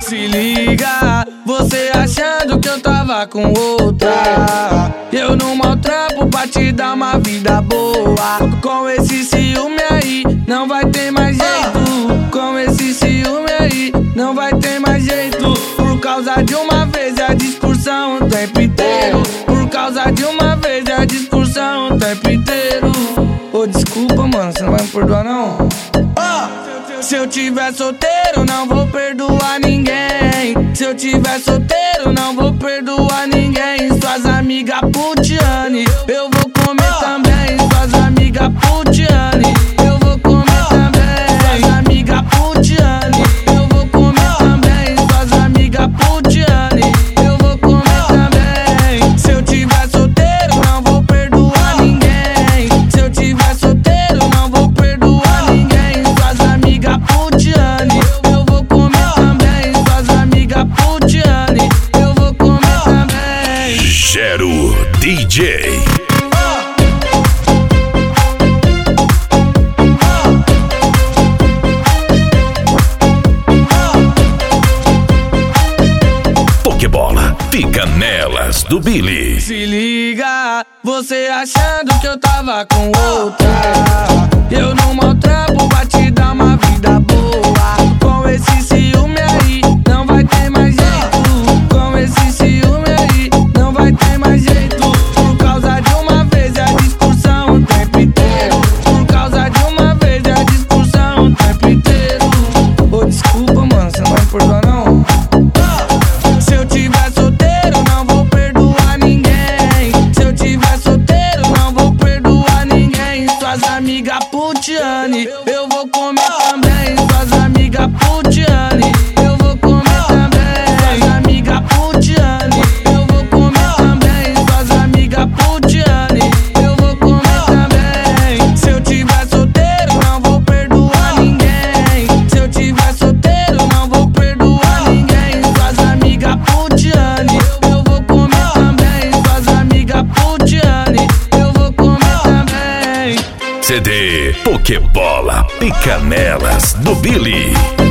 Se liga, você achando que eu tava com outra. Eu não maltrapo pra te dar uma vida boa. Com esse ciúme aí, não vai ter mais jeito. Com esse ciúme aí, não vai ter mais jeito. Por causa de uma vez é a discussão o tempo inteiro. Por causa de uma vez é a discussão o tempo inteiro. Ô, desculpa, mano, você não vai me perdoar, não? Se eu tiver solteiro, não vou perdoar ninguém. Se eu tiver solteiro, não vou perdoar ninguém. Suas amigas putiane, eu vou comer também. Suas amigas putiane, eu vou comer também. Suas amigas putiane, eu vou comer também. Suas amigas putiane, eu vou comer também. Se eu tiver solteiro, não vou perdoar ninguém. Se eu tiver solteiro, não vou perdoar ninguém. Suas amigas putiane, eu vou comer também. Suas amigas putiane, eu vou comer também. Gero DJ. Pokebola, fica nelas do Billy. Se liga, você achando que eu tava com outra. Eu não maltrapo pra te dar uma vida boa. Com esse ciúme aí, não vai ter mais jeito. Com esse ciúme aí, não vai ter mais jeito. Por causa de uma vez é a discussão o tempo inteiro. Por causa de uma vez é a discussão o tempo inteiro. Ô, desculpa, mano, você não vai me perdoar, não? Se eu tiver solteiro, não vou perdoar ninguém. Se eu tiver solteiro, não vou perdoar ninguém. Suas amigas putiane, eu vou comer também. Suas amigas putiane, eu vou comer também. Suas amigas putiane, eu vou comer também. Suas amigas putiane, eu vou comer também. Se eu tiver solteiro, não vou perdoar ninguém. Se eu tiver solteiro, não vou perdoar ninguém. Suas amigas putiane, eu vou comer também. Suas amigas putiane, eu vou comer também. CD Pokebola, pica nelas do Billy.